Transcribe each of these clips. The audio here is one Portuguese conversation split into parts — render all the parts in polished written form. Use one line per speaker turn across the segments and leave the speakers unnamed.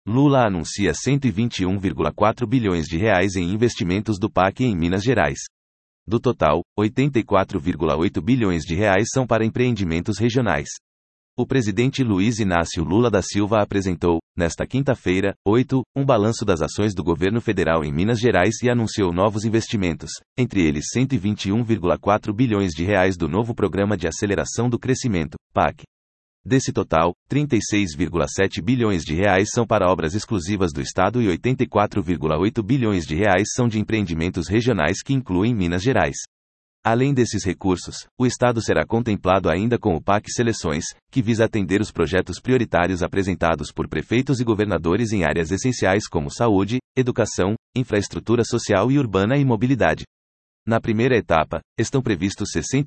Lula anuncia 121,4 bilhões de reais em investimentos do PAC em Minas Gerais. Do total, 84,8 bilhões de reais são para empreendimentos regionais. O presidente Luiz Inácio Lula da Silva apresentou, nesta quinta-feira, um balanço das ações do governo federal em Minas Gerais e anunciou novos investimentos, entre eles 121,4 bilhões de reais do novo Programa de Aceleração do Crescimento, PAC. Desse total, 36,7 bilhões de reais são para obras exclusivas do Estado e 84,8 bilhões de reais são de empreendimentos regionais que incluem Minas Gerais. Além desses recursos, o Estado será contemplado ainda com o PAC Seleções, que visa atender os projetos prioritários apresentados por prefeitos e governadores em áreas essenciais como saúde, educação, infraestrutura social e urbana e mobilidade. Na primeira etapa, estão previstos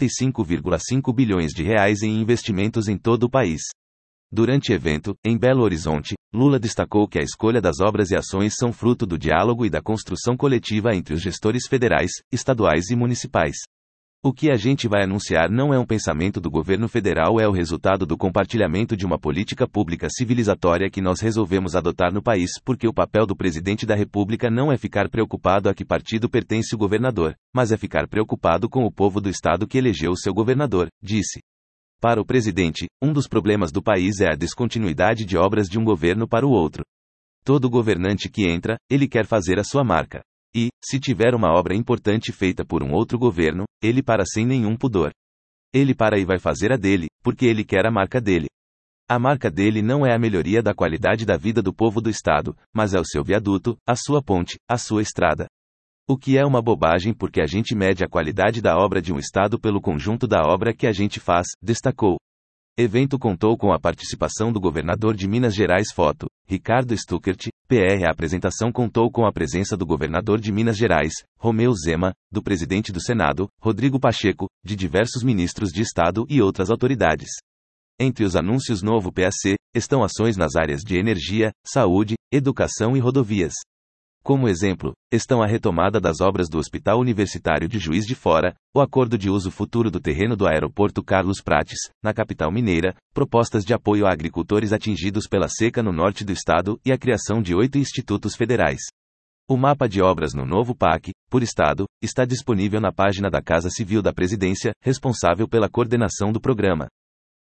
65,5 bilhões de reais em investimentos em todo o país. Durante evento, em Belo Horizonte, Lula destacou que a escolha das obras e ações são fruto do diálogo e da construção coletiva entre os gestores federais, estaduais e municipais. O que a gente vai anunciar não é um pensamento do governo federal, é o resultado do compartilhamento de uma política pública civilizatória que nós resolvemos adotar no país, porque o papel do presidente da República não é ficar preocupado a que partido pertence o governador, mas é ficar preocupado com o povo do estado que elegeu o seu governador, disse. Para o presidente, um dos problemas do país é a descontinuidade de obras de um governo para o outro. Todo governante que entra, ele quer fazer a sua marca. E, se tiver uma obra importante feita por um outro governo, ele para sem nenhum pudor. Ele para e vai fazer a dele, porque ele quer a marca dele. A marca dele não é a melhoria da qualidade da vida do povo do estado, mas é o seu viaduto, a sua ponte, a sua estrada. O que é uma bobagem porque a gente mede a qualidade da obra de um estado pelo conjunto da obra que a gente faz, destacou. Evento contou com a participação do governador de Minas Gerais Foto, Ricardo Stuckert, PR. A apresentação contou com a presença do governador de Minas Gerais, Romeu Zema, do presidente do Senado, Rodrigo Pacheco, de diversos ministros de Estado e outras autoridades. Entre os anúncios novo PAC, estão ações nas áreas de energia, saúde, educação e rodovias. Como exemplo, estão a retomada das obras do Hospital Universitário de Juiz de Fora, o acordo de uso futuro do terreno do Aeroporto Carlos Prates, na capital mineira, propostas de apoio a agricultores atingidos pela seca no norte do estado e a criação de 8 institutos federais. O mapa de obras no novo PAC, por estado, está disponível na página da Casa Civil da Presidência, responsável pela coordenação do programa.